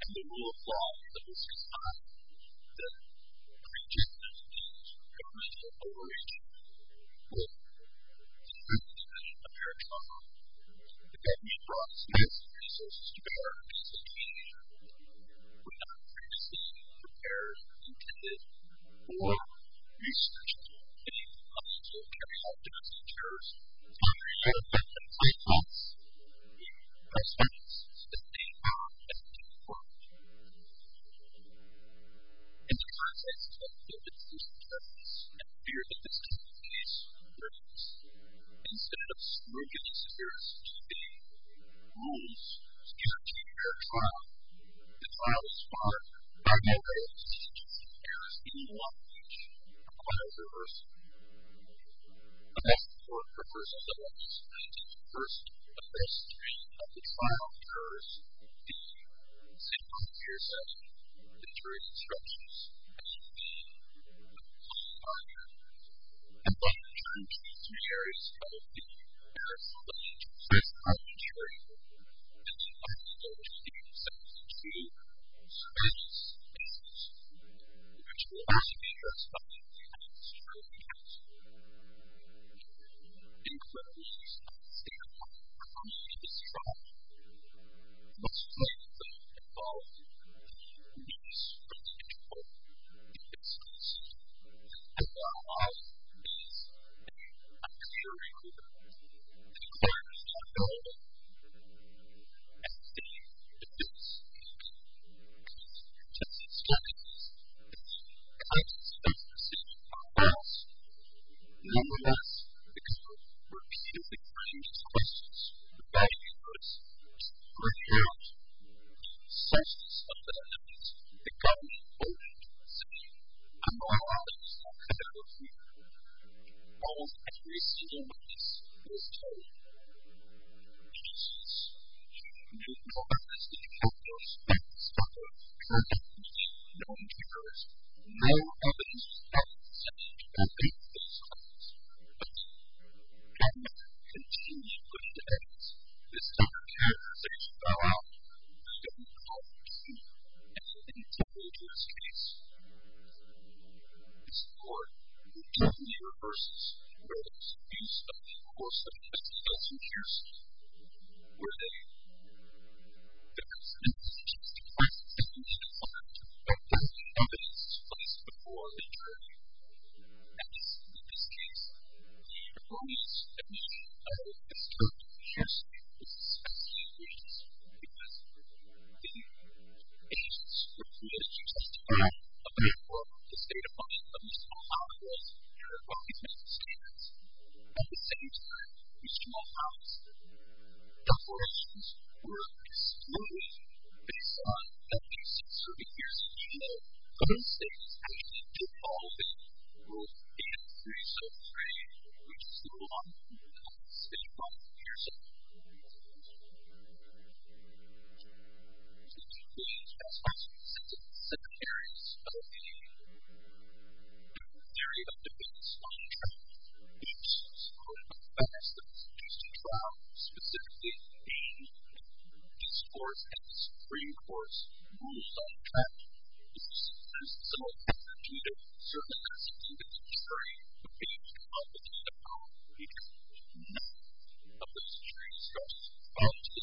and the rule of law that was not the prejudice against governmental overreach with American law. The government brought its massive resources to bear against a teenager who had not previously prepared, intended, or researched any plans to carry out domestic terrorism. In the context of the justice and fear that this case brings, instead of scrupulous keeping rules to guarantee fair trial, the trial was marked by no errors in one which requires reversal. The next court reversal that was the first of the history of the trial occurs the same year session, the jury instructions, and the argument, and then returned to three areas of the merits related to the jury, and then finally go to the sentencing to surveillance cases, which will also be addressed by the Supreme Council. Incredibly, state of performance of this trial most likely involved the needs from the intercourt because the law is a clear record. The court is not available at the defense contested strategies and kinds of decision process. Nonetheless, the court repeatedly framed its questions regarding the notice to bring out the substance of the evidence the government voted saying, I'm not allowed to use that kind of fear. Almost every single witness was told Jesus knew no evidence that the court knows about this type of known terrorist. No evidence was ever presented to make those claims. But the government continued to put into evidence this type of characterization fell out. The government called it key and intended to this case. This court routinely reverses where there's abuse of the course of investigation hearsay, where the institutions of justice have been defined by putting evidence is placed before the jury. And in this case, the erroneous admission of this type of hearsay is especially egregious because the agents were permitted to testify about the state of mind of Mr. Mohammed was while he's making statements. At the same time, Mr. Mohammed's declarations were excluded based on evidence of certain hearsay, even though those statements actually did fall within Rule 8.373, which is the rule on state of mind hearsay. The as also consists of 7 areas of the theory of defense on trial. Each is supported by facts that was used in trial, specifically being this court and the Supreme Court's rules on trial. This is somewhat counterintuitive. Certainly not something that the jury would be able to come up with on their own because none of those jury instructions followed the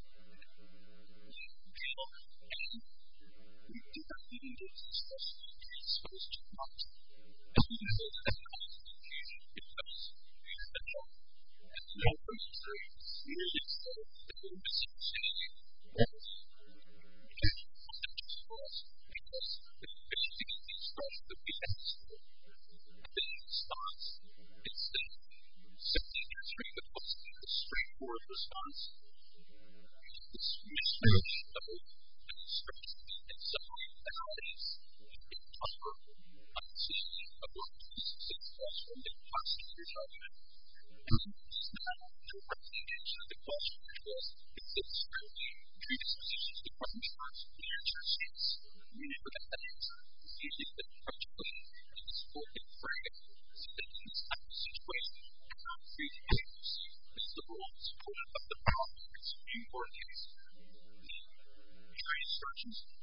panel, and we did not need those instructions to be exposed to much. And we know that that causes confusion because we have been told, and we know from the jury clearly said that they were misunderstanding what the judgment was because they basically get the instruction that we asked for. And then in response, instead of simply answering the question with a straightforward response, this mismatch of instructions and summary validates the proper understanding of what the specific question and prosecutor's argument. And this is not the representation of the question, which was, is it strictly predispositions to crime charges? The answer is yes. We never got that answer. It's usually the particular in this court that frame it so that in this type of situation, you're not free to agency. This is the rule supported by the Supreme Court case. The jury instructions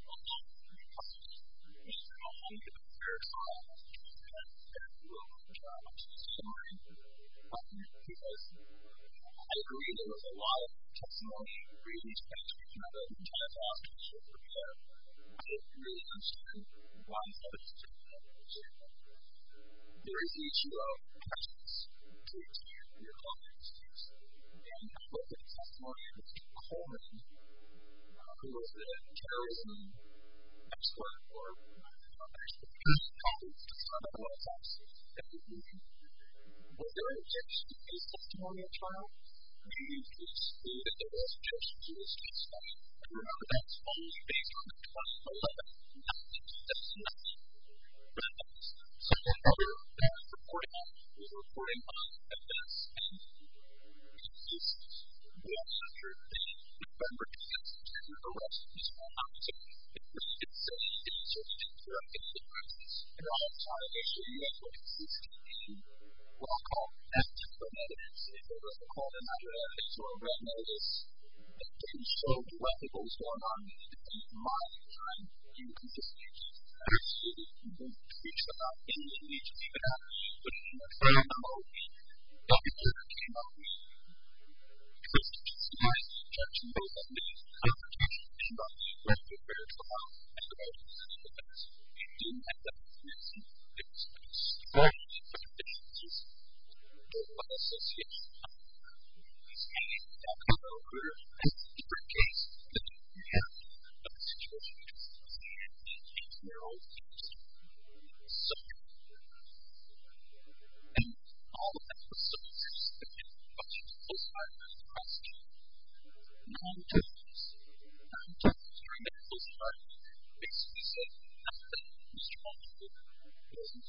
because I agree there was a lot of testimony released by speaking of the entire hospital for there. I didn't really understand why others didn't understand that. There is the issue of presence to your clients. And I looked at the testimony of Mr. Coleman, who was the terrorism expert or expert colleague on the White House at the meeting. Was there an objection to his testimony at trial? Maybe he excluded that there was objection to his testimony. And remember, that's only based on the 2011, not the 2019 records. So another reporting on was reporting on evidence and cases. We also heard the November 2010 arrest of Mr. Hamilton. It really did say it certainly didn't direct any differences. And all the time, actually, you guys were consistent in what I'll call that type of evidence. If there was a call to not evidence or a red notice that didn't show directly what was going on in the defendant's mind at the time, you were consistent. Absolutely. You didn't preach about any allegiance, even after you put it in the trial memo. Everything that came up with Christianized the objection both on the confrontation and on the record fair trial and the right to present evidence. You didn't have that information. It was extraordinarily efficient. By association, these meetings with that kind of recruiter, that's a different case than you have of a situation which was an 18-year-old teenager. So, and all of that was so significant, but you can close the eye on the prosecution. 9 times during that closing argument, basically said not that Mr. Holmeswood wasn't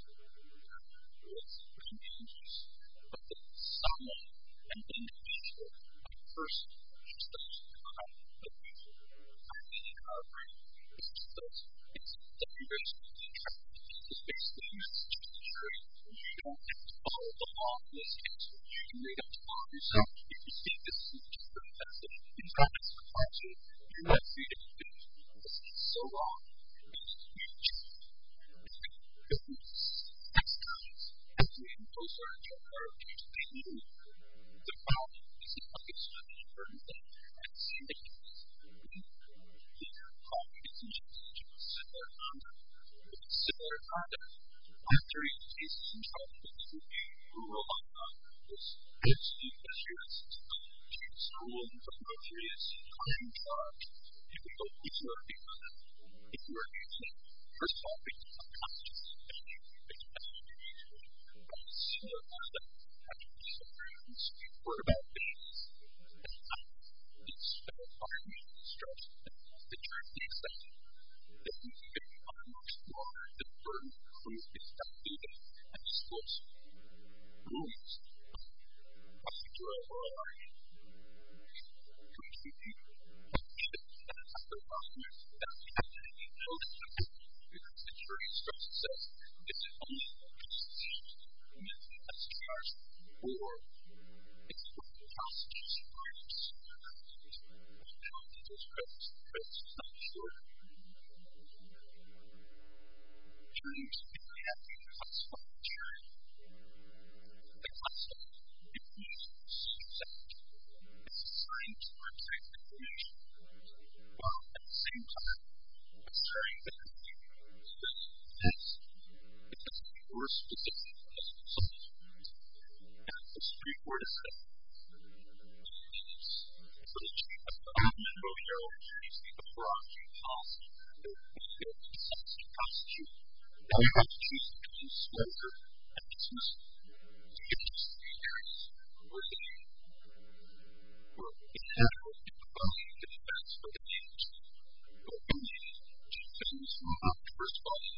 dangerous, but that someone, an individual, a person, just those who come that we've finding in our brain, it's just those, it's declaration of interest. It's basically a message to the jury. You don't have to follow the law in this case. You can make up the law yourself. If you think this is just a message, in fact, it's a policy, you're not free to do it. This is so wrong. It's huge. It's business. It's times. As we impose our duties, they knew the problem is not like it's not an important thing. At the same time, the problem isn't just similar conduct. It's similar conduct. After each case is in trouble, because if you rule on this, it's the assurance to rule from notorious crime charge. If we go easier because of if you are using, first of all, because of constitutional value, because of education, but similar conduct, after these agreements, what about things that it's environment instruction that you're accepting that you can get on a much longer the burden of proof is not needed and this was rulings prosecutorial oral argument completely as the prosecutor that we have to know because the jury instruction says it's only as charged or it's what the prosecution argues now those credits not sure turning to the reality of the classified jury the classified information subject is assigned to protect information while at the same time assuring that the is because we're specific as a result and the Supreme Court has said it's for the chief of the government of the agency of prosecuting policy that we get to prosecute and we have to choose between disclosure and dismissal to get to the areas where they were inadequate in providing the defense for the agency but we needed to finish first of all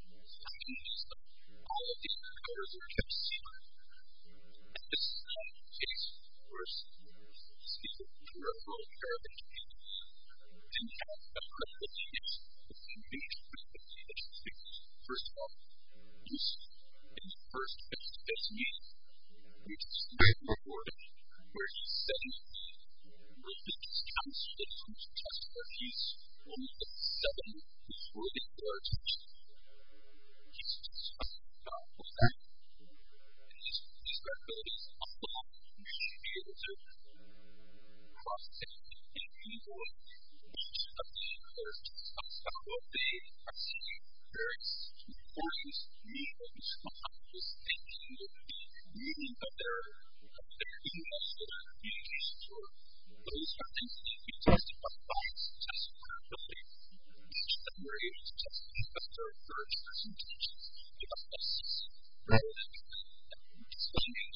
all of these covers are kept secret and this is not a case where these peripheral garbage didn't have a critical issue with the major critical issues because first of all you see in the first face-to-face meeting which is very recorded where he's setting religious counsel that is going to testify he's one of the 7 who's really their attention he's just about what's that and his credibility is off the what each of the others talks about what they are seeing. Various recordings mean what each one is thinking of the meaning of their emails or their communications, or those are things that need to be tested by its testimony. Each of them were able to testify about their virtues and intentions about us rather than explaining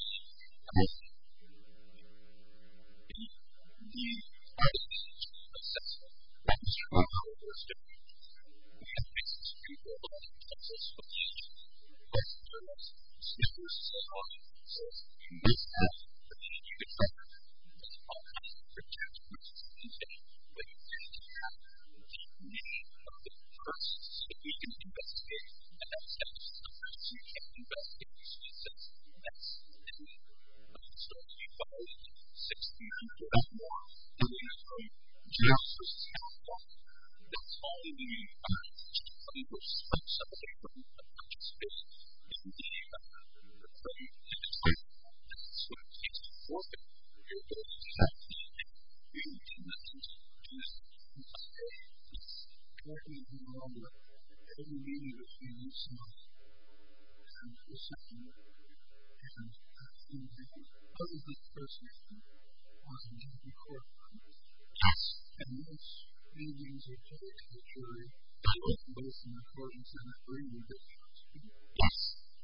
the artists assessment. That was your was different. We have cases of people that tells us what the age was, there was snippers and on it. So you must have, but then you could cover all kinds of protect which is insane, but you have to have the name of the person so that we can investigate, and that's sometimes you can't investigate these things. That's the name of the story. You follow the 6th Amendment or more, doing it from jail versus California. That's all we need which from somebody from a participant in the claim and it's like that's what it takes to forfeit your ability to have the name. We do nothing to do this. It's currently the law that every meeting between you and the second and other than the person was recorded. Yes. And those meetings are told to the jury both in accordance and agree with it. Yes.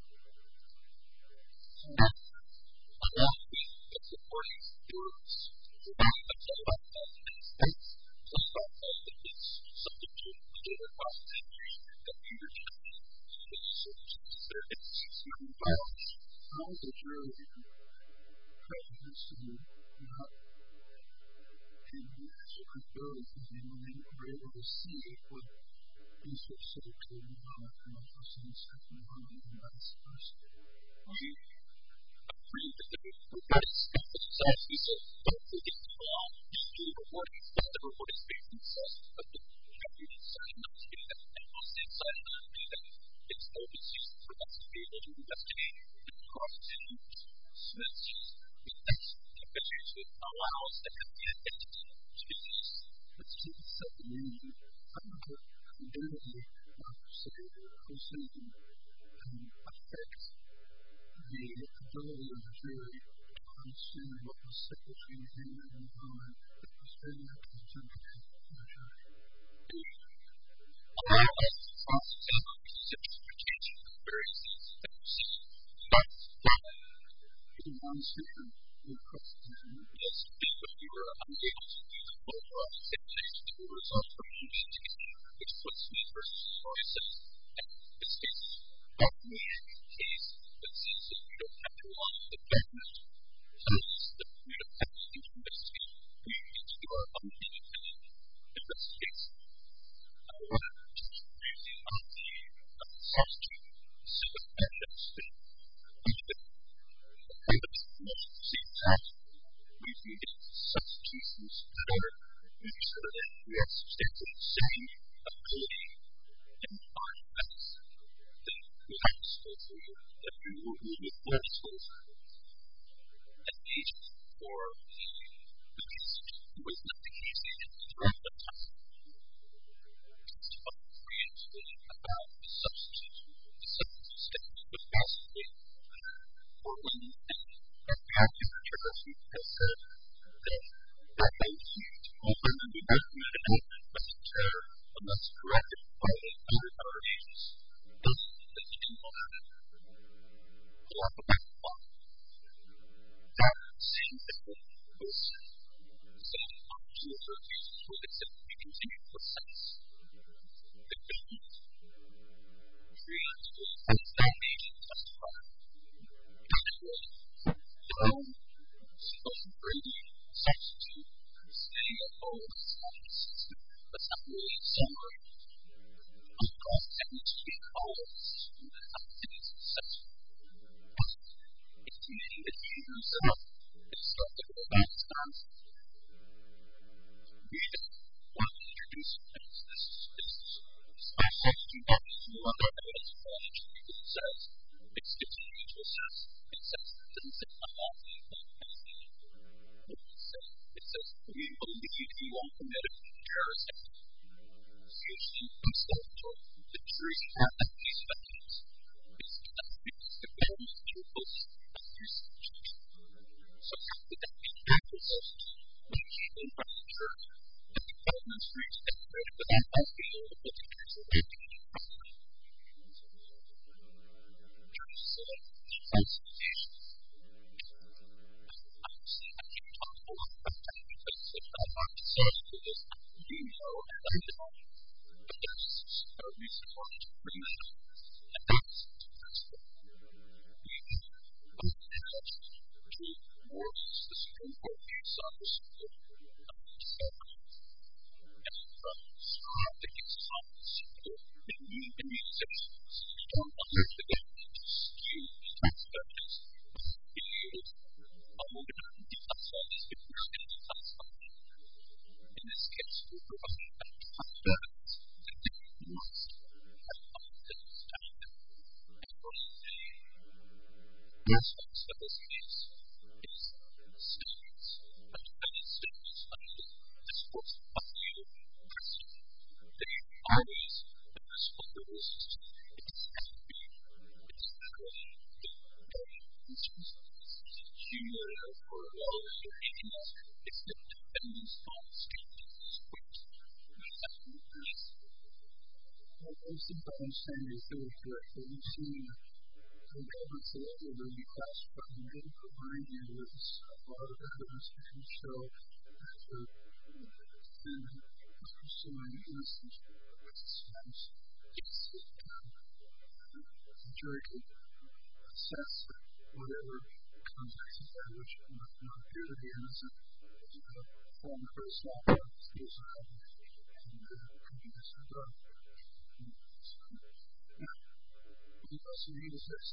So a lot of the supporting groups want to tell about that and it's about that it's subject to the cost of entry that we were trying to consider it's 6 million dollars. How is the jury prejudiced to not in certain bills when they were able to see what these were said to Muhammad and the person who said to Muhammad and vice versa? We agree that the case itself is a completely law. You do the reporting, but the report is based on itself, but the jury decided not to do that. And once they decided not to do that, it's always used for us to be able to investigate and cross-examine Smith's that's because it allows the identity to be used. Let's take a second reading. I'm going to identity say proceeding and affect the ability of the jury to understand what was said between him and Muhammad that was very contemporary to the jury. Allow us to cross-examine specific interpretation of various things that we've seen. You understand the cross-examine? Yes, because we were unable to do the full cross-examination to the results from the investigation, which is what Smith versus Roy says. And this case is not the case that says that we don't have to rely on the judgment. That we don't have to investigate. We need to do our own independent investigation. I want to just briefly on the substitute civil evidence that we've needed substitutions that are make sure that we have substantially the same ability in our defense that we have disclosure, that we will be with full disclosure as agents for the case. It was not the case agents throughout the time. It's to create about the substitute. The substitute statement was basically Portland and Matthew Church has said that those who open and do document and terror unless corrected by the undercover agents doesn't implement a lot of that law. That same thing was said on two of the cases where they said we continue to assess the government preemptively as that agent testified. Supposed to bring the substitute staying at home system. That's not really a summary of the cost techniques to be called a system that has to be successful. It's committing the users of instructive about this concept. We don't want to introduce things. This substitute documents we want our evidence to manage because it says it's continuing to assess. It says it doesn't say I'm not saying that. It says says, we believe he won't commit a terrorist act. Usually, the jury has that piece of evidence. It's because the government imposes that research. So how could that be accurate when he came in front of the jury and the government's reached that point without us being able to put the case of acting in front of them? Jury said, the falsifications. Obviously, I can't talk a whole lot about that because it's not hard to say to this. You know, and I don't. But there's a reason why to bring that up. And that's the principle. We have both managed to worse the Supreme Court case on this discovery. And from strong cases on this in immunizations, we don't allow the government to skew the types of evidence being able to hold it and declassify this if we're going to declassify it. In this case, we're providing a ton of evidence that they must have confidence out of it. And one of the aspects of this case is statements, independent statements under this court's value precedent. They always, in this court, the rules is it doesn't have to be, it's literally the concerns cumulative or relevant or anything else. It's the defendant's own statement in this court. Does that make sense? Well, I think what I'm saying is really correct. What we've seen the government say that we're going to declassify and then provide you with a lot of evidence to show that the defendant is pursuing innocent crimes. Yes. The jury could assess that whatever context is there, which might not appear to be innocent, form a very small part of this case and could be disregarded. Now, we also need to say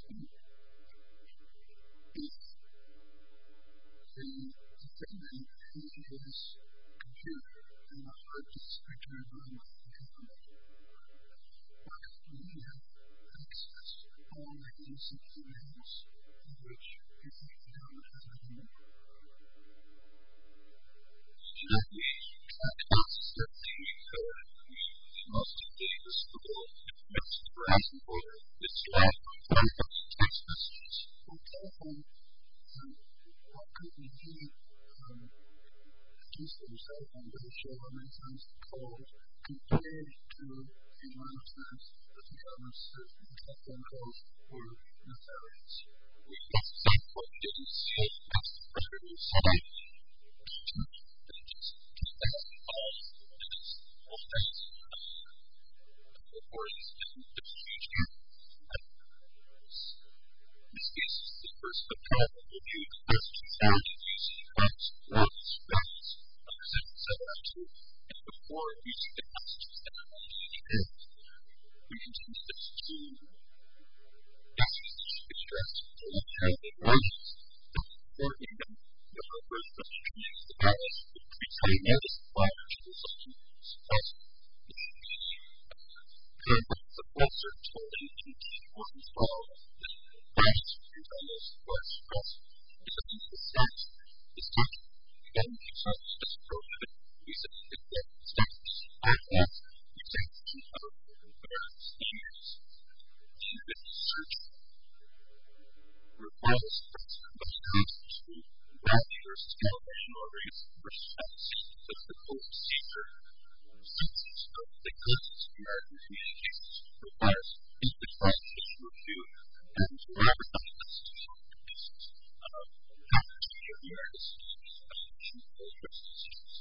if the defendant is computer and the hard disk return on the government, why can't we have access to all the innocent emails in which you think the government has been more? That we have access to everything we could. Most of the school message we're asking for is to have text messages. On telephone, what could we do just for the cell phone to show how many times it's called compared to the amount of times that the government says the telephone calls were nefarious? We must say what we didn't see as the predators said. They just keep asking calls and it's all things. Or it's a huge gap. This case is the first of problem review the messages found using words, values, understanding, etc. And before using the messages that are only in the we continue to there's two issues that should be addressed. The one has the words that before even the first question is the values that pre-train medicine providers to result in supplies. The books are told in T1 as well that values pre-train those words across because these are the stats. This time, again, if you saw this just prohibited, we said that the stats isn't like that. We say it's key of various emails. The individual search requires a person to go to Bradley versus California or versus Tennessee because the code procedure senses of the goods of American communications requires individualization review and to represent the conditions of community of the American students and those representations.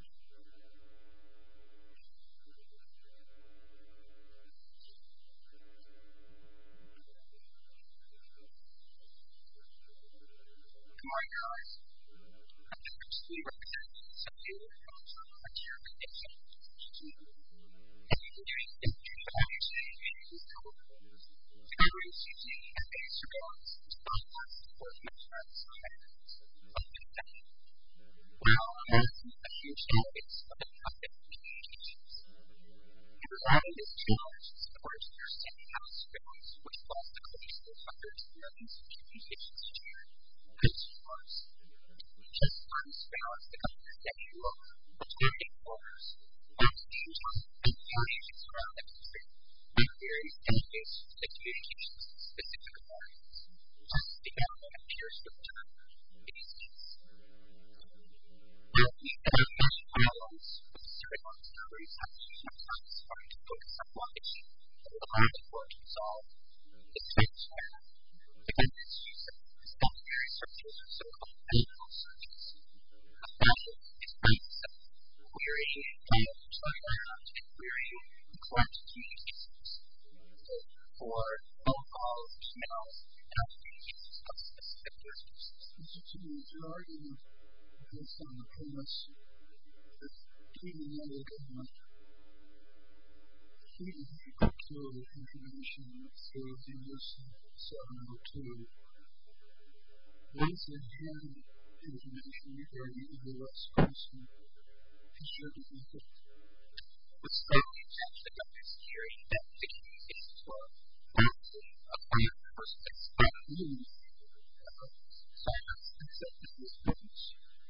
Good morning, guys. I'm just actually representing some people from some criteria that they have to keep. And you can do anything to understand communities that work. The government is using FAA surveillance to bypass the enforcement of some mechanisms of the defendant. Well, American is a huge database of encrypted communications. And resolving this challenge is important to understanding how surveillance, which allows the collection of hundreds of millions of communications each year, could work. Just sometimes balance the government that you are protecting borders at the same time as areas around the country with various entities to communications in specific environments, just as the government appears to return these days. While we have many problems with surveillance numbers, I think sometimes it's hard to focus on one issue that will allow the court to resolve the strange matter. The government's use of secondary searches or so-called editorial searches. A method is practice of querying and turning around and querying the collected communications for phone calls, emails, and other communications of specific jurisdictions. Mr. Chief, your argument based on the premise that even though the government freely procured information through the use of 702, once they had information regarding the U.S. person, it should be equipped. With strongly attached the government's theory that the communications were largely acquired in the first place. Accepting this premise,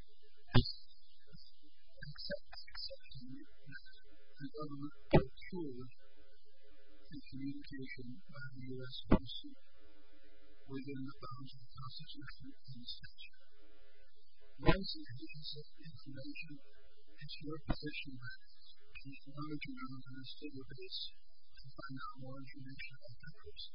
accepting that the government procured the communication by the U.S. person within the bounds of the Constitution and the statute. Once it is information, it's your position that you can knowledge around in this database and find out more information about that person.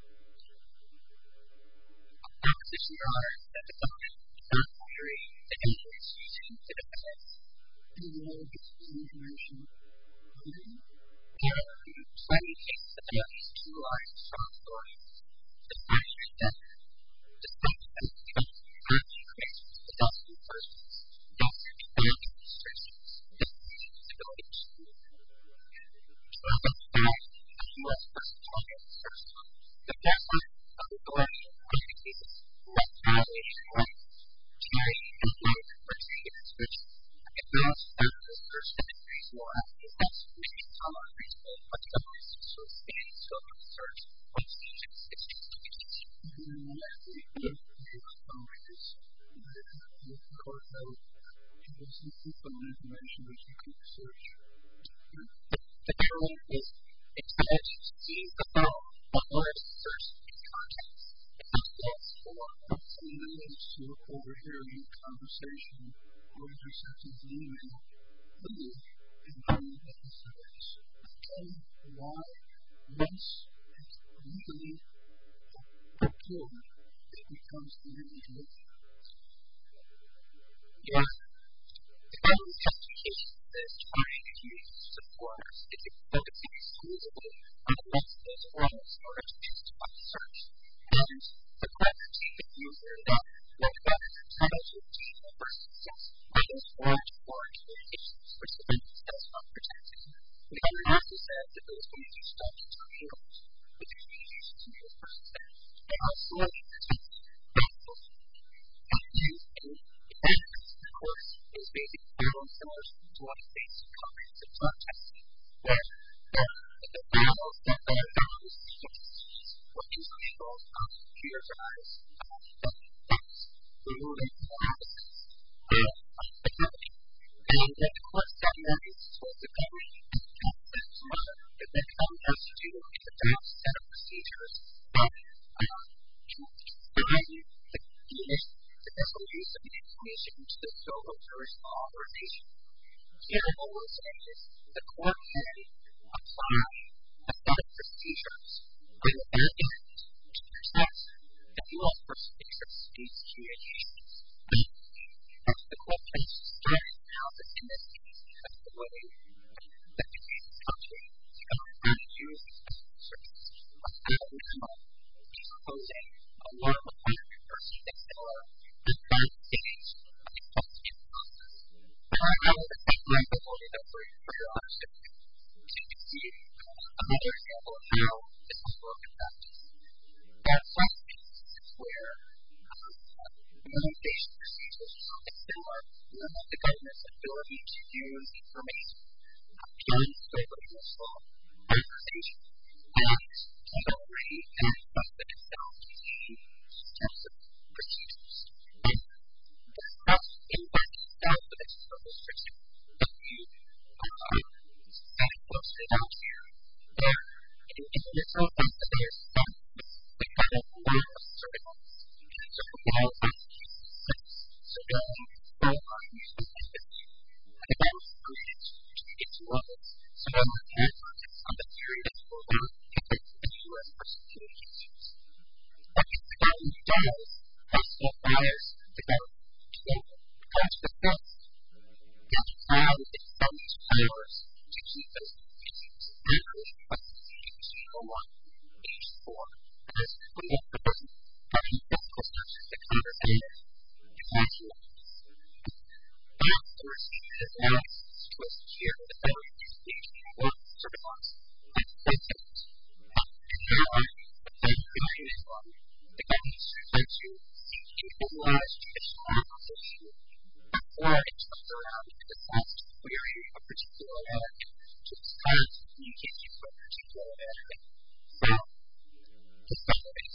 Our position, Your Honor, is that the government is not querying the evidence using the defense. Even though it gets the information later? There are plenty of cases that have these two lines of strong authorities. The first is that despite the fact that the government has information to possess in the first place, there can be bad restrictions that lead its ability to identify a U.S. person target in the first time. The best line of authority in the cases that violation rights carry and fight for treating its riches. It knows that the search that is reasonable is that it may become unreasonable, but the government seeks to expand the scope of the search once the agents its justification. Even in the last week, the authorities the court held it was easy for the information that you could search. The government is entitled to seize the phone in order to search its contents. It's not false for someone else to overhear your conversation or intercept his email and prove that it's the case. Tell me why once it's legally procured, it becomes illegal. Yes. The government's justification is targeting the communications of foreigners. It's focusing exclusively on the rest of those foreigners in order to justify the search. And the court can take the view here that what the government is entitled to obtain in the first instance are those foreign communications, which the government does not protect. The government also says that those communications don't intermingle with the communications in the U.S. person's head. They are solely protected by the court. And in that sense, the court is basically very similar to what it states in comprehensive drug testing, where the files that the government is seeking to seize were intermingled on computer drives that's removing the offices of the company. And what the court said in that instance was the government has said to mother that the government has to do is adopt a set of procedures that define the initial use of the information to the scope of jurisdictional authorization. Here, what we're saying is the court can apply a set of procedures on the back end to protect the U.S. person's interests in these communications. The court can start an analysis in this case because of the way that the case is structured. The government can use these special searches without imposing a law requirement for something similar at that stage of the investigative process. I will take my authority for your understanding to see another example of how this will work in practice. There are some instances where communication procedures or something similar limit the government's ability to use information beyond the scope of useful authorization. And cavalry and the itself contain these types of procedures. And the question in practice So now so going forward, use the empathy. And the Bible creates to get to levels. So on the emphasis on the theory that you will learn the U.S. persecuted Jesus. But if the government does, also requires the government to go comes with this. That the cloud is from these powers to keep those diseases. Literally, by Ephesians 1, age 4. As we have the present physical structures that conversation is actually that's the receiver is now twisted here with the belly disengaging and work surveillance. That's systems. And now the place behind this one, the government should to seek individualized judicial authorization before it turns around and decides to query a particular American to decide to communicate with a particular American from the database.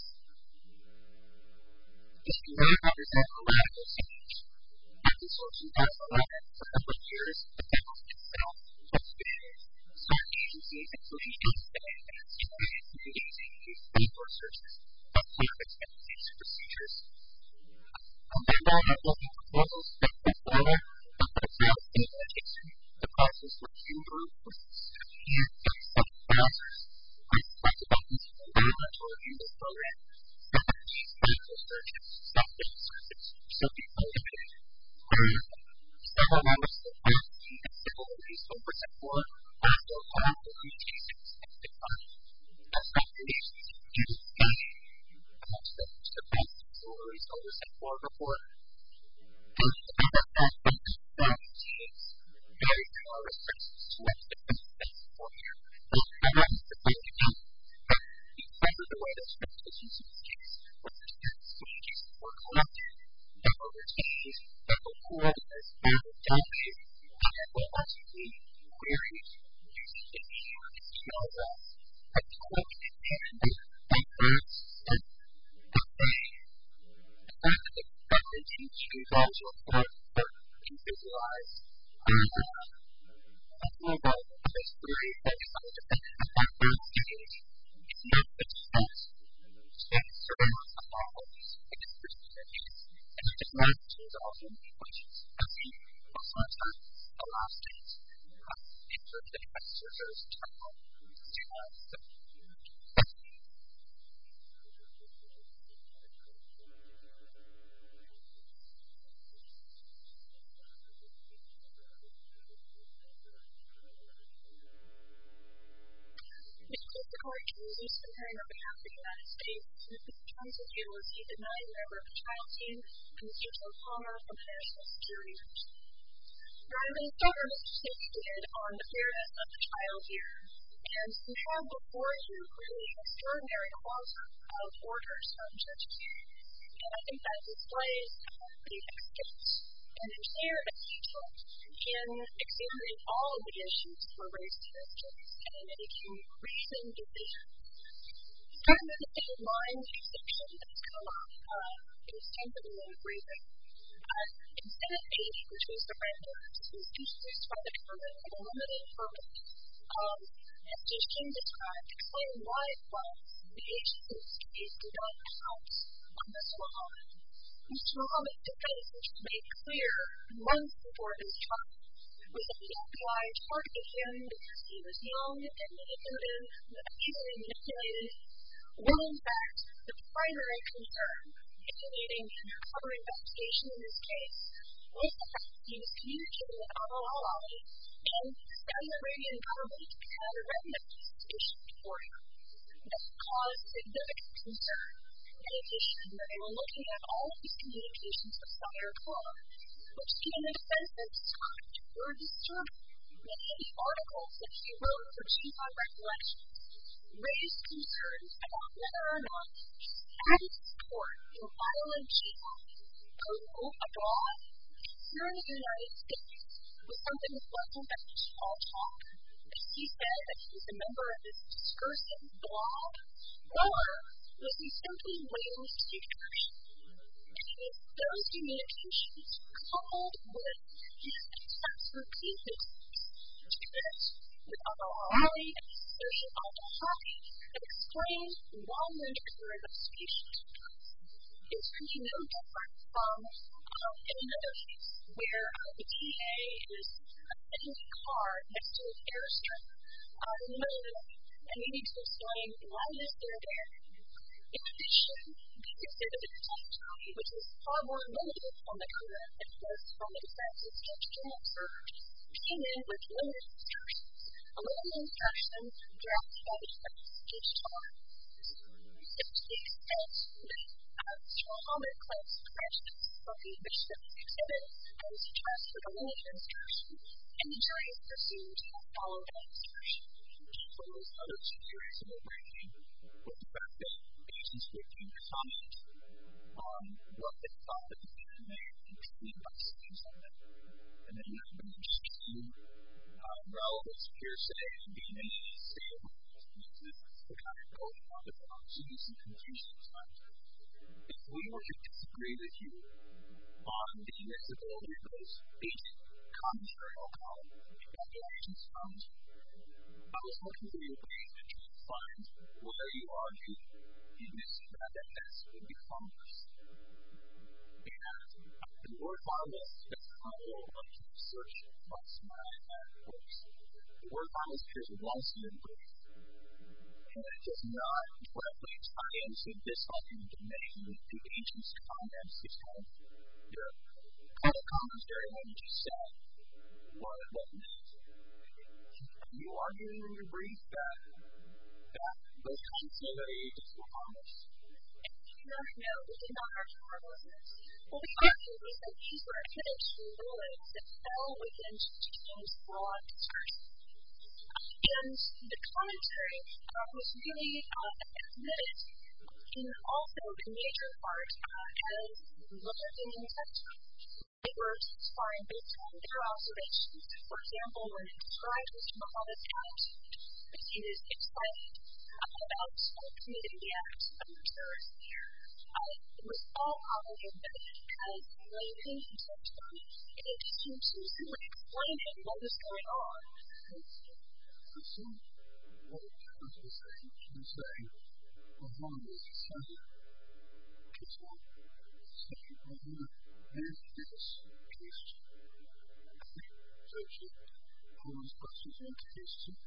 This does not represent a radical change. Until 2011, for a number of years, the government itself cultivated certain agencies, including USDA and its United Using youth passport searches as part of its investigation procedures. A member of looking proposals that put forward but for the cloud state medication, the process review group was here 37 browsers are selected by using the environment to review this program. Some of these passport searches, some data searches should be prohibited. Several members of the policy and civil release oversight board also have the limitations and decline. As recommendations in the policy and civil release oversight board report, and the number of teams very similar restrictions to what the defense for here. I want to point out that because of the way those restrictions in this case with respect to communications were collected, that were retained, that were pooled in this database, and were ultimately queried using the email address. But the question is that perhaps that they, the fact that the government didn't even go to a court or individualize approval of this query focused on the defendant at that first stage is not the defense. It's surveillance of lawfulness in this particular case. And it does not resolve any questions. I've seen most of the time the last days in terms of the defense reserves terminal to have some the court uses comparing on behalf of the United States. Mr. Johnson here was a denied member of the trial team and Mr. Joe Palmer from the National Security Commission. Now, I'm going to start where Mr. Snakes did on the fairness of the trial here. And you have before you really extraordinary quantum of orders from Judge King. And I think that displays the extent and the care that he took in examining all of the issues that were raised in this case and making reasoned decisions. Starting with the state line exception that's come up, it was temporarily in the briefing. In Senate 80, which was the renders, was introduced by the government for a limited purpose. As Judge King described, explaining why it was the agency's case did not count on Mr. Muhammad. Mr. Muhammad's defense, which was made clear months before this trial, was that the FBI targeted him because he was young and manipulative, easily manipulated, when in fact the primary concern indicating an undercover investigation in this case was the fact that he was communicating with Abu al-Ali and the Saudi Arabian government had a readiness issued for him that caused significant concern. In addition, they were looking at all of these communications with Sire Club, which even the defense had described were disturbing. Many of the articles that he wrote for Jihad Recollections raised concerns about whether or not his added support for violent jihad, both abroad and here in the United States, was something that wasn't that just all talk. As he said that he was a member of this discursive blog, or was he simply waiting to take action? And it was those communications coupled with his attempts repeated to connect with Abu al-Ali and his associate Al-Dahati that explains why the undercover investigation took place. is really no different from in another case where the DA is sitting in a car next to an airstrip in the middle of the night, and we need to explain why it is they're there. In addition, these exhibited testimony, which is far more limited from the government as well as from the defense's judicial observers, came in with limited instructions. A limited instruction drafted by the defense each time. To the extent that Mr. Muhammad claims prejudice from the admission of these exhibits, and was addressed with a limited instruction, and the jury is presumed to have followed that instruction. So those other two theories of the briefing with the fact that agents would comment on what they thought that the defendant may have been treated by saying something, and then you have been interested relevance, hearsay, and being in a state of the kind of going on with opportunities and confusion times. If we were to disagree with you on the admissibility of those agent commentary, I'll call it, about the agent's commentary, I was looking for your brief and trying to find where you argued the admission that evidence would be harmless. And the word harmless is kind of a little like a search box in my iPad books. The word harmless appears once in the brief, and it does not directly tie into this argument of making the agent's comments become your commentary when you just said what it wasn't. Are you arguing in your brief that those kinds of agents were harmless? No, we did not argue harmlessness. What we argued was that these were evidentiary rulings that fell within James' broad discretion. And the commentary was really admitted in also the major part as limiting testimony. They were testifying based on their observations. For example, when it described Mr. Muhammad's attitude, that he was excited about committing the act of terrorism here, it was all probably admitted as limiting testimony in addition to simply explaining what was going on. So, what was the saying? She was saying, Muhammad was excited. Case one. Saying, Muhammad meant this case two. I think Judge Coleman's questions went to case two.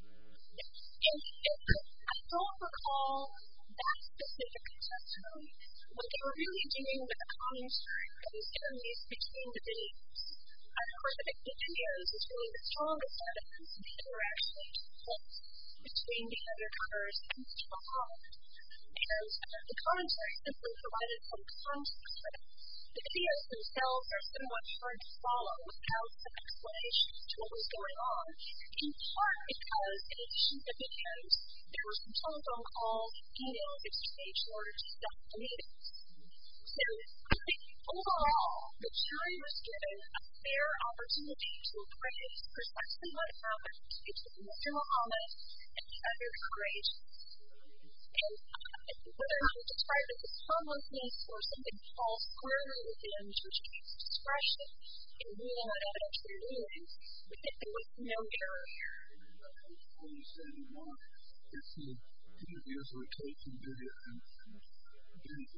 I don't recall that specific testimony. What they were really doing with the commentary was interviews between the videos. And of course, the videos is really the strongest evidence of the interaction that took place between the undercovers and Mr. Muhammad. And the commentary simply provided some context for it. The videos themselves are somewhat hard to follow without some explanation to what was going on, in part because in addition to the videos, there were some telephone calls and emails exchanged in order to stop the meetings. So, I think overall, the jury was given a fair opportunity to appraise precisely what happened between Mr. Muhammad and the undercover agents. And whether it was described as harmlessness or something false squarely within Judge Coleman's discretion in ruling on evidentiary rulings, we think there was no error here. When you said you want, if the interviews were taken video and video,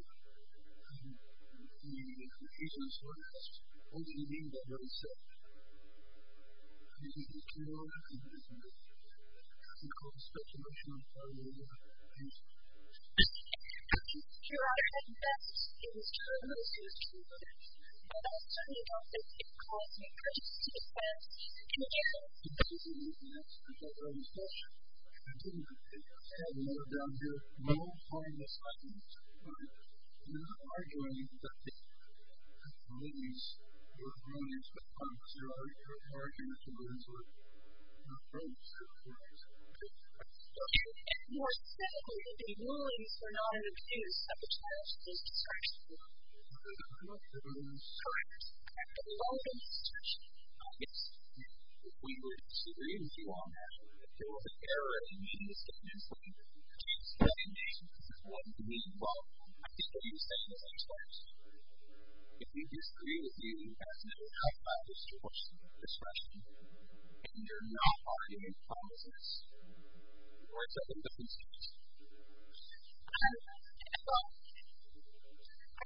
the agents were asked, what do you mean by what he said? Did he clear on it? Does he call speculation on part of the agent? Your Honor, at best, it was true that it was true. But I certainly don't think it caused me prejudice to defense. And again, because of the answer to that early question, I didn't have another down here, no harmless argument. You're not arguing that the police were erroneous, but your argument to those were not erroneous. More specifically, the rulings were not an abuse of the judge's discretion. Correct. The relevant discretion. If we were to disagree with you on that, if there was an error in meeting the statements when James Biden made what he mean, well, I think what he was saying was unexplained. If we disagree with you as an outlier discretion, and you're not arguing harmlessness, what's up with the discretion? Well, I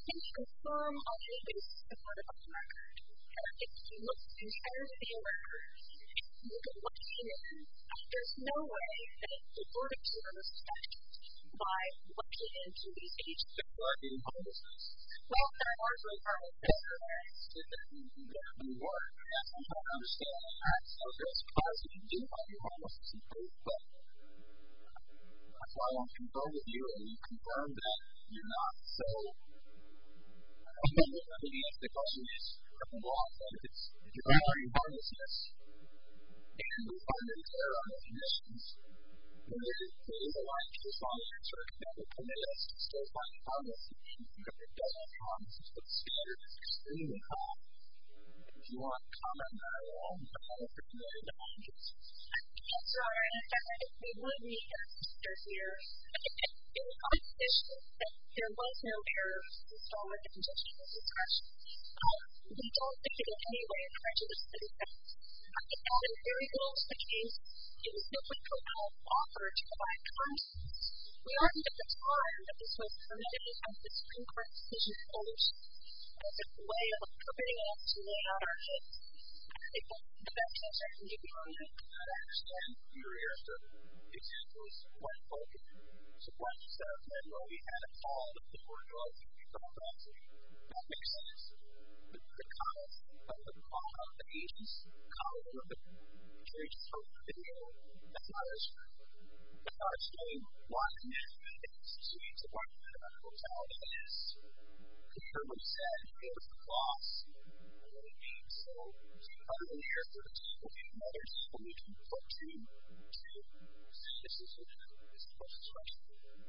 can confirm on any basis the part of the record. If you look at the entire video record, if you look at what came in, there's no way that the verdict here was affected by what came into these agents. Well, there are really problems there. We were. I'm trying to understand that. So there's cause you do find your homelessness improved, but that's why I want to confirm with you, and you confirm that you're not. So I think the question is, from the law, that if you're not already homelessness, and we find that it's there on the conditions, then there is a line to respond to your answer that will permit us to still find homelessness, even if it doesn't have homelessness, but the standard is extremely high. If you want to comment on that at all, I'm not familiar with the homelessness. Yes, Your Honor, and in fact, I think we would need a sister here. It was our position that there was no error installed with the judge's discretion. We don't think it in any way prejudiced the defense. It added very little to the case. It was simply offered to provide context. We argued at the time that this was permitted as the Supreme Court decision in Olson as a way of permitting us to lay out our case. I think that's the best answer I can give you on that. I understand your answer. The example is one focus. So when you said that we had a call that the word was, we thought that makes sense. The comments of the agents, comments of the agents from the video, that's not explaining why the management is suing to work in a hotel that is, you heard what he said, it was a loss. What it means. So other than the error, there's another example we can put to say this is a post-construction.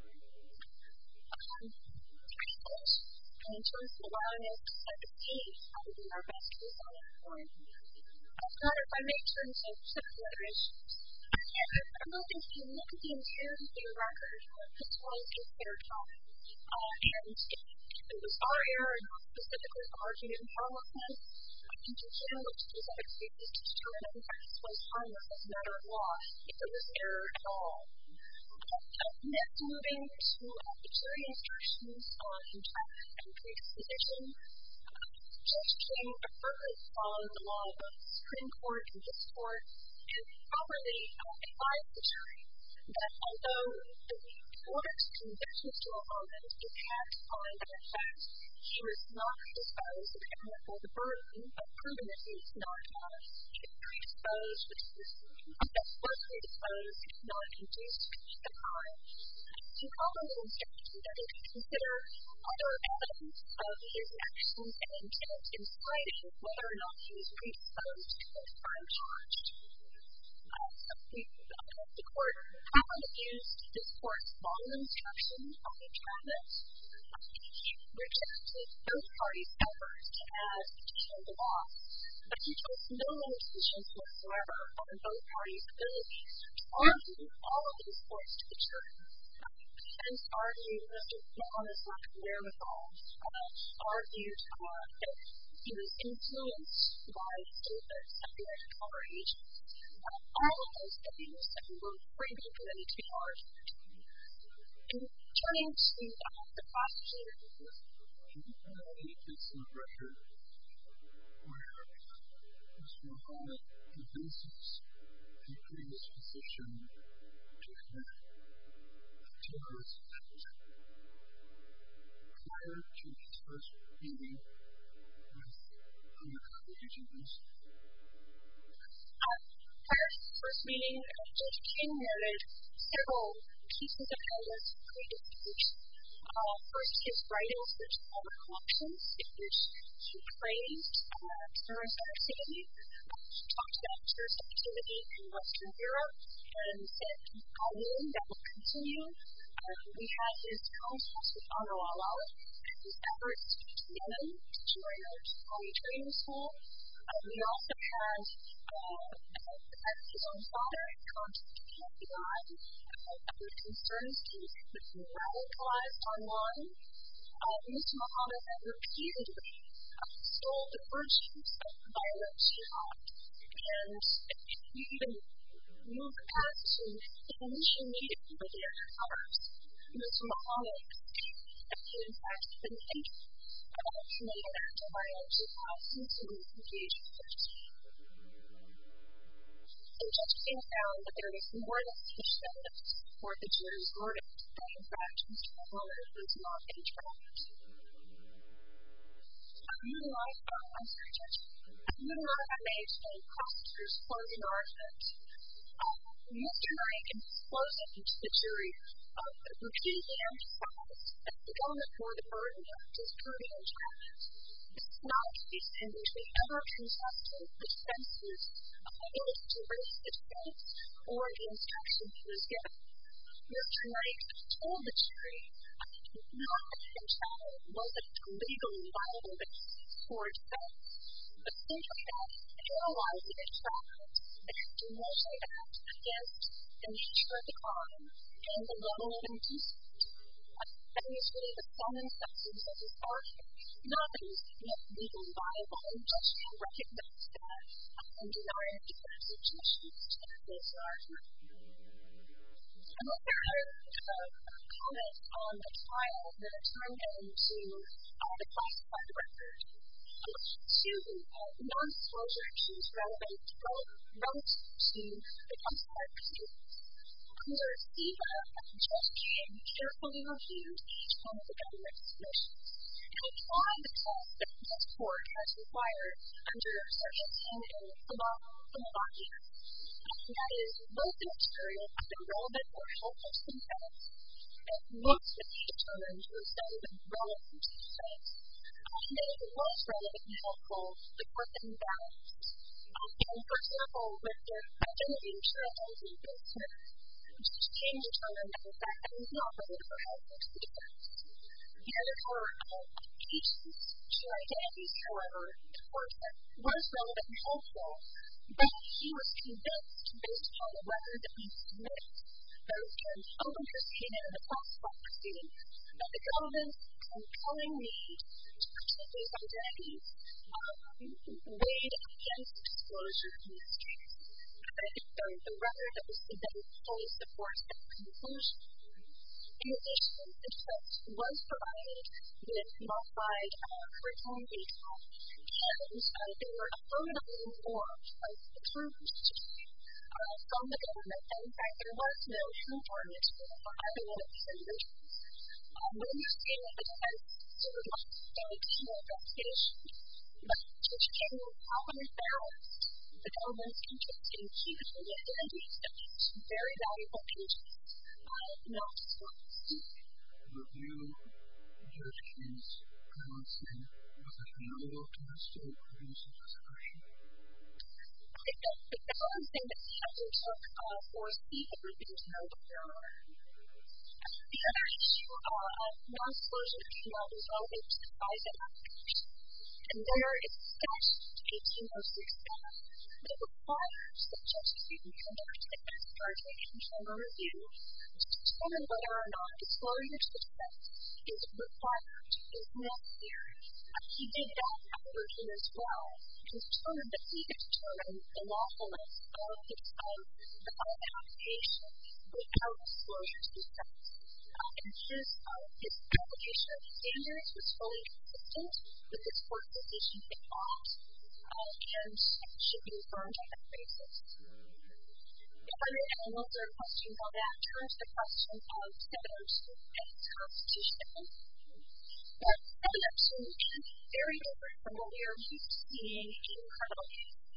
Pretty close. And in terms of allowing us to set the case, that would be our best case on that point. If I may turn to some of the other issues. I don't think if you look at the entire video record, this was a fair time. And if it was our error, not specifically arguing homelessness, I think you can look to these other cases to determine if this was harmless as a matter of law, if it was error at all. Next, moving to the jury instructions on entrapment and predisposition. Judge King appropriately followed the law of both the Supreme Court and this Court and properly advised the jury that although the order to convict Mr. Muhammad is had to find that in fact he was not predisposed and therefore the burden of proving that he was not predisposed, which is that he was predisposed and not induced to commit the crime. He properly instructed that he could consider other evidence of his actions and intent in deciding whether or not he was predisposed to commit the crime charged. The Court properly used this Court's volume instruction on entrapment. He rejected both parties' efforts to add additional loss, but he chose no limitations whatsoever on both parties' ability to argue all of these points to the jury. Defense argued Mr. Muhammad's lack of wherewithal, argued that he was influenced by statements of the undercover agents. All of those things were freely permitted to be argued. In turning to the prosecutor, in the case of the record where Mr. Muhammad convinces a predisposition to commit a terrorist act prior to his first meeting with undercover agents. Prior to his first meeting, Judge King noted several pieces of evidence of predisposition. First, his writings, which are recollections, in which he praised terrorist activity. He talked about terrorist activity in Western Europe and said, that will continue. We had his contacts with Anwar al-Awlaki and his efforts to Yemen to join our army training school. We also had his own father in contact with the FBI. Other concerns, he was radicalized online. Mr. Muhammad had repeatedly stole the virtues of violent jihad. And if you even move past to the initial meeting with the undercovers, Mr. Muhammad stated that he in fact had been thinking Canadian Act of Biology since we engaged with the Judge King found that there was more than sufficient evidence to support the jury's verdict that, in fact, Mr. Miller was not a trapped. Moving on, I'm sorry, Judge. Moving on, I made a prosecutor's closing argument. Mr. Knight, in his closing to the jury, repeatedly emphasized that the government bore the burden of disproving entrapment. This is not a case in which we ever contested the defense's ability to raise the defense or the instruction he was given. Mr. Knight told the jury not that entrapment wasn't a legally viable basis for defense, but simply that analyzing entrapment and to measure that against the nature of the crime and the level of inducement. That was really the sum and substance of his argument, not that it was not legally viable, and Judge King recognized that in denying defense objections to this argument. I want to comment on the trial that turned into the classified record. Two non-disclosure issues relevant to the classified proceedings. Under SEVA, Judge King carefully reviewed each one of the government's submissions and applied the test that this court has required under Section 10 in Slovakia. That is, both the material either relevant or helpful to defense that looks to be determined to assess the relevance to defense. And if it was relevant and helpful, the court then balanced. And for example, with the identity insurance in this case, Judge King determined that in fact that was not relevant or helpful to the defense. And for agents to identities, however, the court said was relevant and helpful, but he was convinced, based upon the record that he submitted, both in the open proceeding and in the classified proceeding, that the government's compelling need to protect these identities weighed against disclosure in this case. I think the record that was submitted fully supports that conclusion. In addition, the defense was provided with modified curriculum data, and they were affirmatively informed of the truth from the government that in fact there was no informant for either one of these individuals. When you're seeing that the defense sort of wants to do additional investigation, but Judge King properly balanced the government's interest in keeping the identities of these very valuable agents not disclosed. Review Judge King's balancing was it available to the state abuse of discretion? I think that the balancing that he undertook for SEVA reviews no error. The other issue of non-disclosure that came out was relevant to the FISA application. And there is a statute, 1806F, that requires that Judge King conduct an ex parte internal review to determine whether or not disclosure to the defense is required, is necessary. He did that review as well, and determined that he could determine the lawfulness of the FISA application without disclosure to the defense. And his application of the standards was fully consistent with this court's decision in Bond, and should be affirmed on that basis. If I may add no further questions on that, turn to the question of 702 and its constitution. But 702 is very different from what we are used to seeing in criminal cases.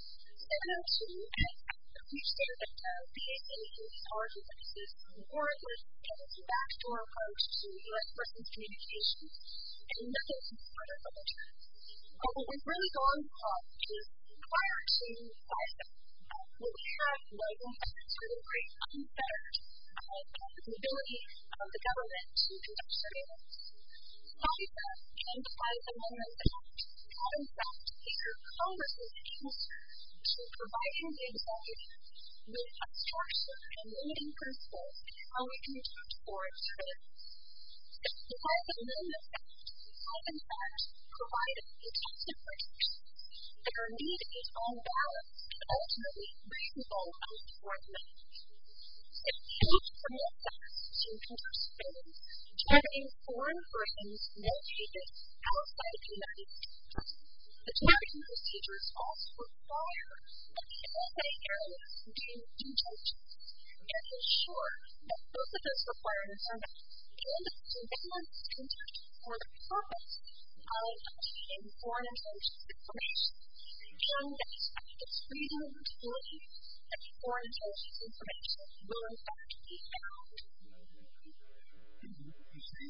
702, as we stated at BAC, arguments is warrantless and it's a backdoor approach to U.S. persons' communications, and nothing can be further from the truth. But what we've really gone from is prior to FISA, what we have was sort of great unfettered the ability of the government to conduct surveillance. FISA and the FISA Amendment Act had in fact cleared Congress's answer to providing the executive with a structure and limiting principles in how we conduct foreign surveillance. The FISA Amendment Act has in fact provided the types of protections that are needed on balance and ultimately reasonable under the Fourth Amendment. It permits us to participate targeting foreign persons located outside the United States. The targeting procedures also require that the NSA areas do due diligence and ensure that both of those requirements are met, and that surveillance is conducted for the purpose of obtaining foreign intelligence information, and that it's reasonable to believe that the foreign intelligence information will in fact be found. You see,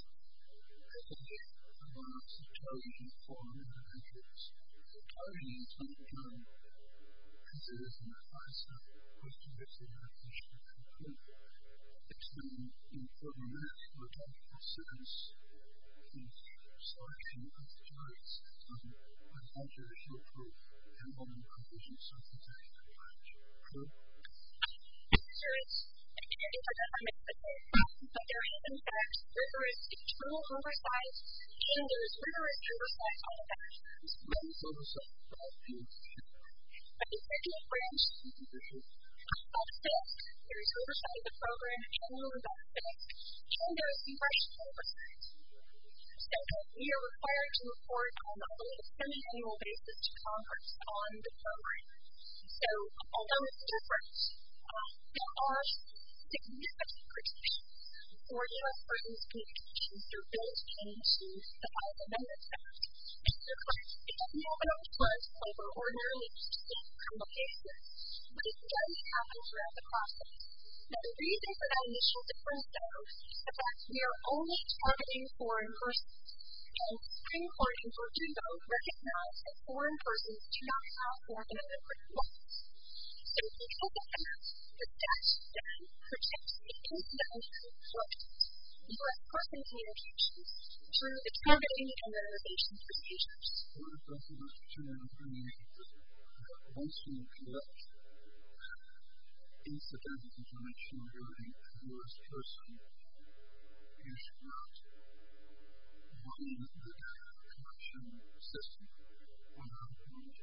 I want to target foreign individuals. Targeting is not done as it is in the FISA, which is the definition of complete. It's done in programmatic or technical sense. The selection of the targets is done by non-judicial proof and woman provision certification and branch. True? There is, if I make the case, but there is in fact rigorous internal oversight, and there is rigorous oversight on the back end. What is oversight by the executive branch? By the FISC, there is oversight of the program annually by the FISC, and there is congressional oversight. So we are required to report on a semi-annual basis to Congress on the program. So although it's different, there are significant protections for U.S. persons' communications that are built into the Five Amendments Act. And so it doesn't happen up front like we're ordinarily used to seeing in criminal cases, but it does happen throughout the process. Now, the reason for that initial difference, though, is the fact we are only targeting foreign persons. And the Supreme Court in Verdugo recognized that foreign persons do not have Fourth Amendment rights. So because of that, the statute then protects the incident collected U.S. person communications through the targeting and minimization procedures. What is the opportunity once you collect incidental information regarding a U.S. person, you should not run the data collection system without a warrant?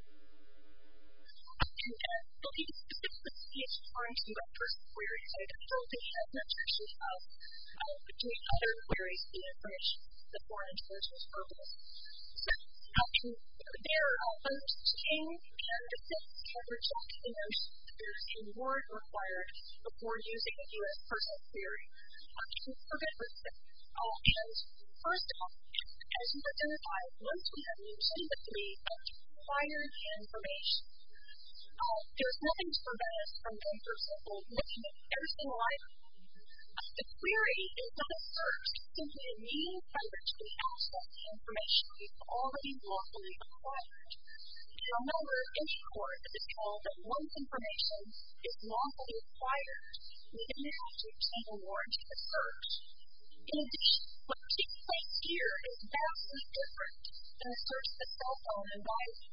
And the legal specificity is referring to a person query. So I don't think it has much actually of doing other queries to the information the foreign intelligence purpose. So there both King and the FISC have rejected the notion that there is a warrant required before using a U.S. person query. For good reason. And first off, as you identified, once we have legitimately acquired the information, there's nothing to prevent us from going, for example, looking at every single item. The query is not a search, it's simply a means by which we access the information we've already lawfully acquired. And remember, any court that is told that once information is lawfully acquired, we then have to obtain a warrant to the search. In addition, what takes place here is vastly different than the search of the cell phone and Wi-Fi.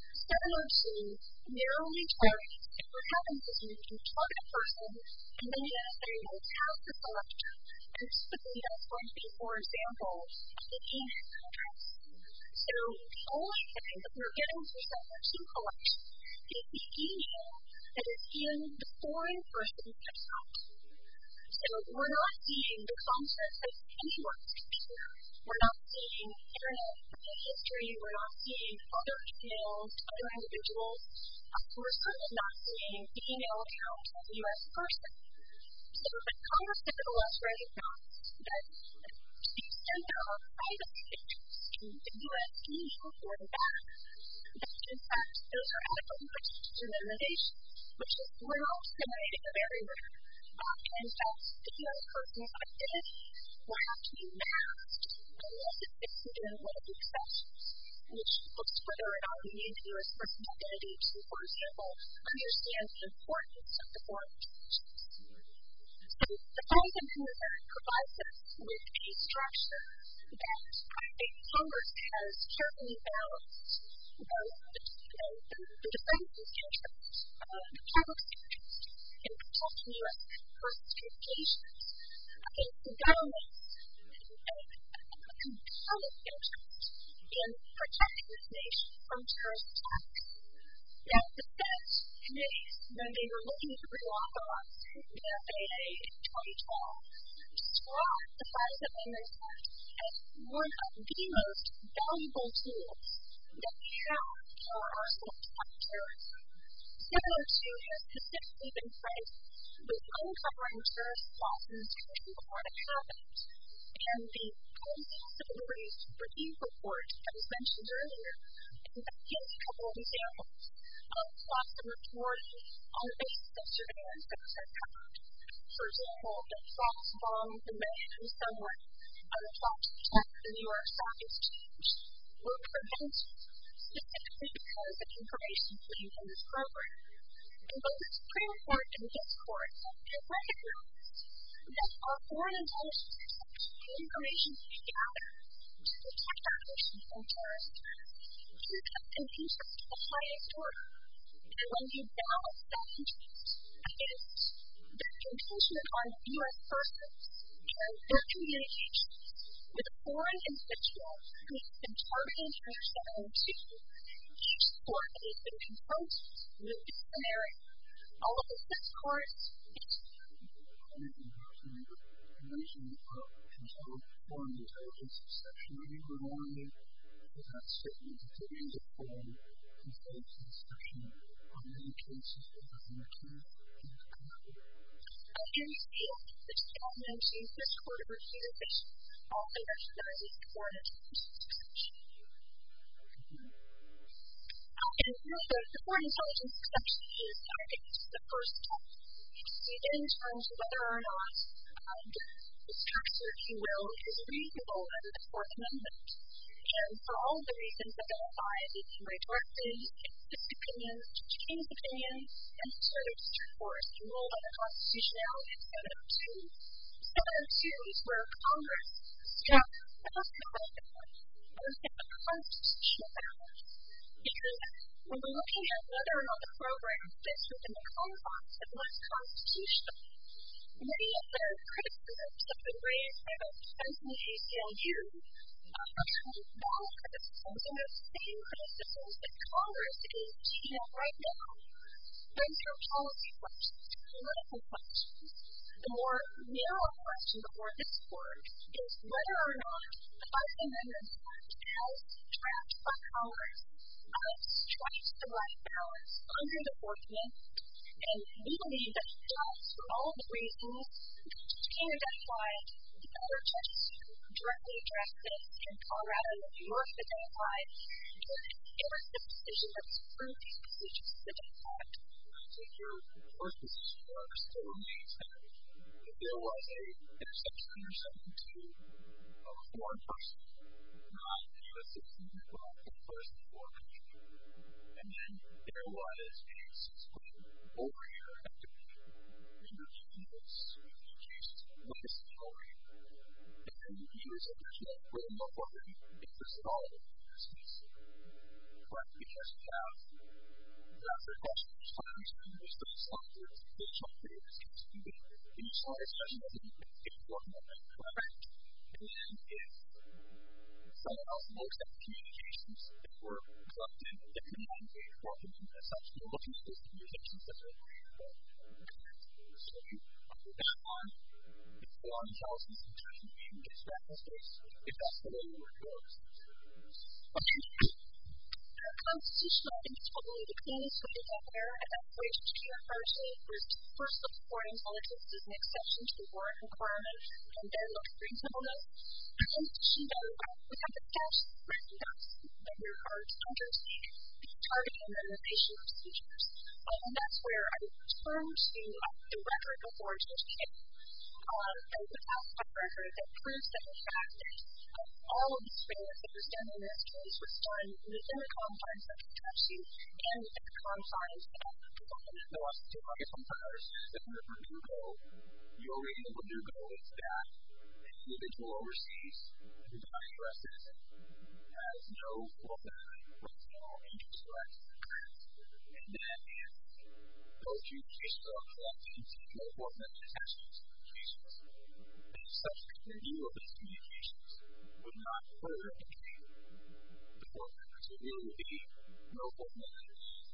702 narrowly targets, and what happens is you target a person, and then you say, well, task the selector, and typically that's going to be, for example, the email address. So the only thing that we're getting through 702 collection is the email that is in the foreign person's account. So we're not seeing the contents of anyone's computer. We're not seeing internet history. We're not seeing other emails to other individuals. We're certainly not seeing the email account of a U.S. person. So Congress nevertheless recognized that to the extent there are privacy interests in the U.S. email or the back, that in fact those are adequately protected through minimization, which is we're not discriminating of everywhere. And in fact, the U.S. person's identity will have to be masked unless it fits within one of the exceptions, which looks whether or not we need the U.S. person's identity to, for example, understand the importance of the foreign intelligence. So the Five Amendments Act provides us with a structure that I think Congress has carefully balanced both the defense's interest, the public's interest, in protecting U.S. person's communications against the government's compelling interest in protecting this nation from terrorist attacks. Now, the Senate committees, when they were looking to reauthorize the FAA in 2012, described the FISA Amendment Act as one of the most valuable tools that we have in our arsenal to fight terrorism. 702 has specifically been praised with uncovering terrorist plots in this country before it happened. And the Council of Civil Liberties Review Report that was mentioned earlier gives a couple of examples of plots that were thwarted on the basis of surveillance that was uncovered. For example, the plots bomb the Manhattan subway, the plot to protect the New York Stock Exchange were prevented specifically because of information gleaned from this program. And both the Supreme Court and this Court have recognized that our foreign intelligence exception, the information we gather to protect our nation from terrorist threats, is an interest of the highest order. And when you balance that interest against the contingent on U.S. persons and their communications with a foreign individual who has been targeted under 702, each court has been confronted with this scenario. All of this court is foreign intelligence exception. We were warned that that statement continues to form intelligence exception on many cases within the camp. And you see the 2002 Fish Court of Review decision also recognizes the foreign intelligence exception. And really, the foreign intelligence exception is, I think, just the first step. It then turns to whether or not the structure, if you will, is reasonable under the Fourth Amendment. And for all of the reasons identified in Ray Direct's opinions, King's opinion, and the sort of district court ruled on the constitutionality of 702. 702 is where Congress struck a constitutional balance. Because when we're looking at whether or not the program fits within the confines of what's constitutional, many of the criticisms that have been raised by both defense and the ACLU are actually valid criticisms, and those same criticisms that Congress is taking up right now. Those are policy questions, political questions. The more narrow question before this court is whether or not the FISA Amendment Act, as drafted by Congress, strikes the right balance under the Fourth Amendment. And we believe that it does for all of the reasons that King identified, the other judges who directly addressed this in Colorado and New York have identified, and it was the decision that was approved these procedures has identified. So your first position, however, still remains that if there was an interception under 702 of a foreign person, not a U.S. citizen, but a person in a foreign country, and then there was a subsequent overhear activity in reviewing those communications, witnessing overhear, and you as a person that really no corporate interest at all in this case. But because we have after a question each time, we still select the additional period in this case. Each slide especially doesn't even get to one moment, correct? And then if someone else looks at the communications that were collected that can be made for them as such, we're looking at those communications that are agreeable. So with that one, if foreign intelligence intrusion even gets back in this case, if that's the way the word goes. Constitutional, I think it's probably the cleanest way to get there, and that's the way to approach it, was to first look at foreign intelligence as an exception to the warrant requirement, and then look at reasonableness. In addition, though, we have the statute that recognizes that there are undertake the targeting and minimization procedures. And that's where I would turn to the record before Judge King, and the past record that proves that, in fact, that all of the surveillance that was done in this case was done within the confines of the statute and within the confines of the government. No, I guess I'm trying to understand that under Verdugo, your reading of Verdugo is that an individual overseas who is not a U.S. citizen has no Fourth Amendment rights at all, interest rights, and that if those communications are collected and no Fourth Amendment attached to those communications, then such a review of those communications would not further implicate the Fourth Amendment. So it really would be no Fourth Amendment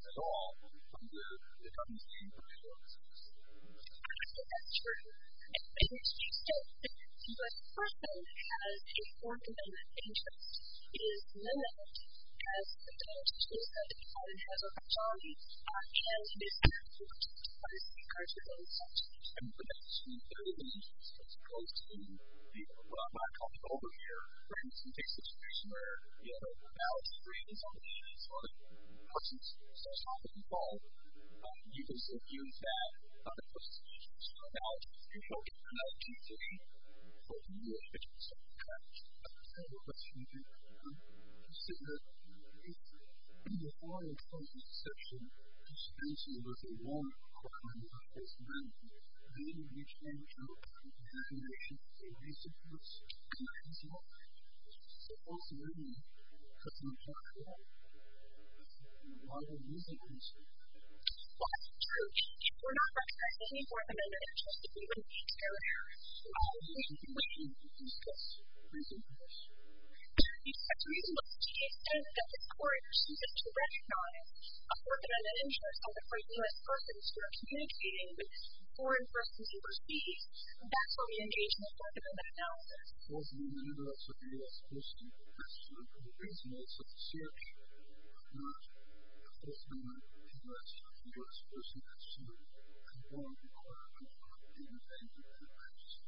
at all under the government's name for resources. I think that's true. And it's just that the U.S. person has a Fourth Amendment interest. It is limited as the Constitution said it has a majority, and it is protected by the safeguards within the statute. And for that to be the interest as opposed to what I might call the over here, for instance, take a situation where you have a ballot screen and something is or the person starts talking involved, you can still use that other person's interest or ballot screen to get another Tuesday for the new individuals. I have a question. You said that if the foreign employment exception dispenses with a warrant requirement of the Fourth Amendment, then you can do an examination of the reasonableness and the reasonableness. The Fourth Amendment doesn't apply at all. Why would reasonableness? Well, that's true. If we're not recognizing any Fourth Amendment interest, we wouldn't need to go there. We can discuss reasonableness. It's reasonable to the extent that the court chooses to recognize a Fourth Amendment interest on the part of U.S. persons who are communicating with foreign persons overseas. That's where we engage in the Fourth Amendment analysis. Fourth Amendment interest of the U.S. person is the reasonableness of the search, not the Fourth Amendment interest of the U.S. person as to a warrant requirement of the independent magistrate.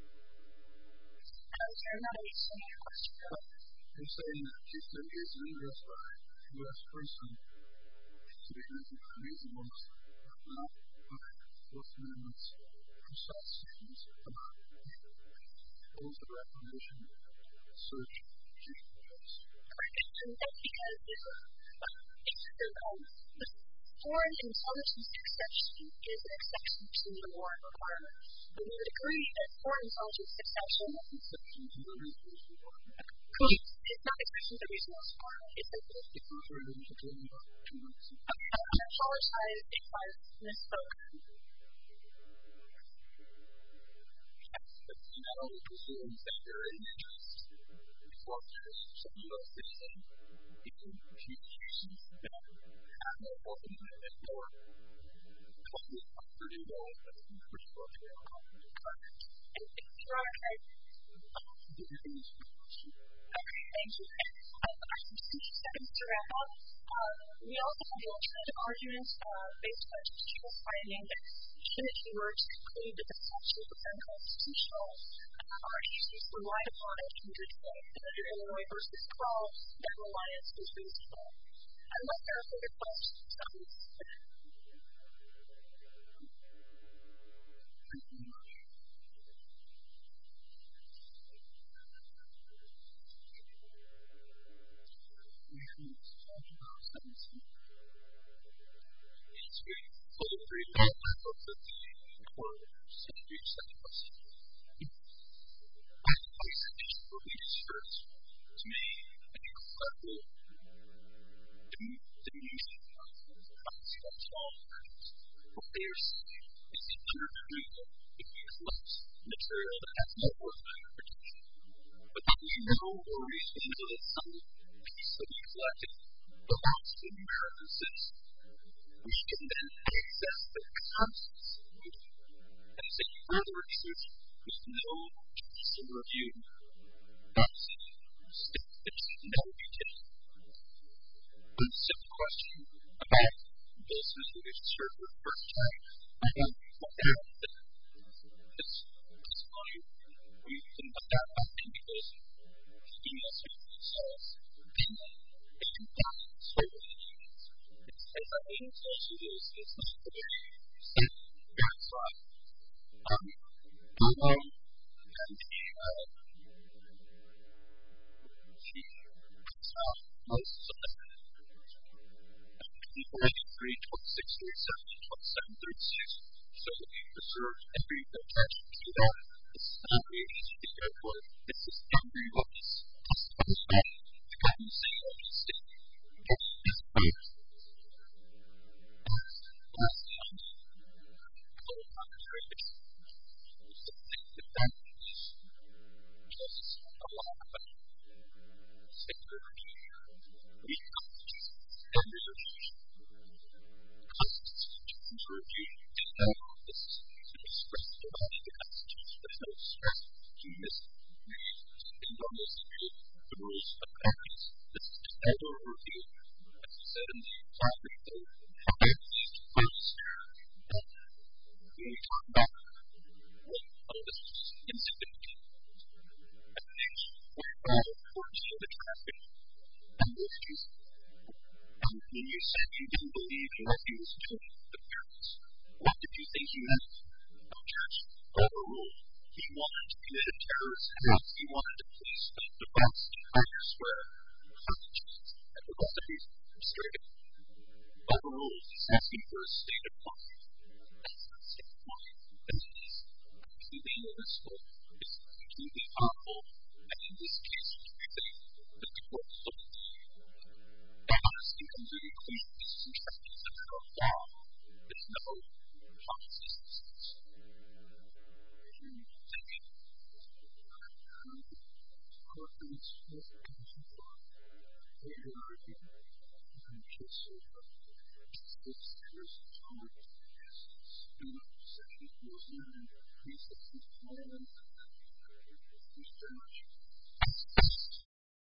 I'm not understanding your question. You're saying that if there is an interest by a U.S. person to be reasonableness, but not by Fourth Amendment's precise statements about both the Reformation search and justice. And that's because the foreign intelligence exception is an exception to the warrant requirement. But we would agree that foreign intelligence exception is an exception to the reasonableness requirement. It's not an exception to the reasonableness requirement. It's contrary to what you're talking about 2 minutes ago. I apologize if I've misspoken. It not only presumes that there is an interest before there's some U.S. citizen in communications that have no Fourth Amendment or completely unproduced role as a pretty close to their coverage. And Your Honor, okay, thank you. I can see 7 to wrap up. We also have the alternative arguments based on judicial finding that even if you were to conclude that the statute was unconstitutional, our agencies relied upon it in good faith. And under Illinois v. Kroll, that reliance was reasonable. Unless there are further questions, I will submit. Thank you very much. We have talked about sentencing. It's very fully agreed that the court should reach that question. I think the situation will be dispersed to me an incredible diminution of constitutional alternatives. What they are saying is that under the legal, if you collect material that has no Fourth Amendment protection, but then you know or reason that some piece that you collected belongs to an American citizen, we can then access the contents of it and say further research with no judicial review. That's a step that should never be taken. The simple question about Bill Smith, who gets served for the first time, I don't know what happened there. This testimony, we can find out about him because the email speaks for themselves. And they can find it over the emails. As I mean, tells you this, it's not the way you say it. That's right. And she puts out most of the 1943, 2637, 2736, so that we preserve every attention to that. This is not really the airport. This is every witness testifying about it. The government saying what it's saying. This is weird. Lastly, on the code of arbitration, I think that is just a lot about sacred review. We have to just every review. in the property that I used to purchase here. When we talk about this is just insignificant. And then we're fortunate the traffic. And this is, when you said you didn't believe in what he was doing with the parents, what did you think he meant? A church overruled. He wanted to commit a terrorist act. He wanted to police the bus in Tiger Square. And the rest of these straight overruled. He's asking for a state of mind. That's not a state of mind. This is completely illicit. It's completely harmful. And in this case, we think that the court is looking to you. And honestly, completely clean. This is entirely a matter of law. There's no policies in this case. Thank you. Courtney's justification for later argument and just this is on his student saying he was learning research and learning. Thank you very much.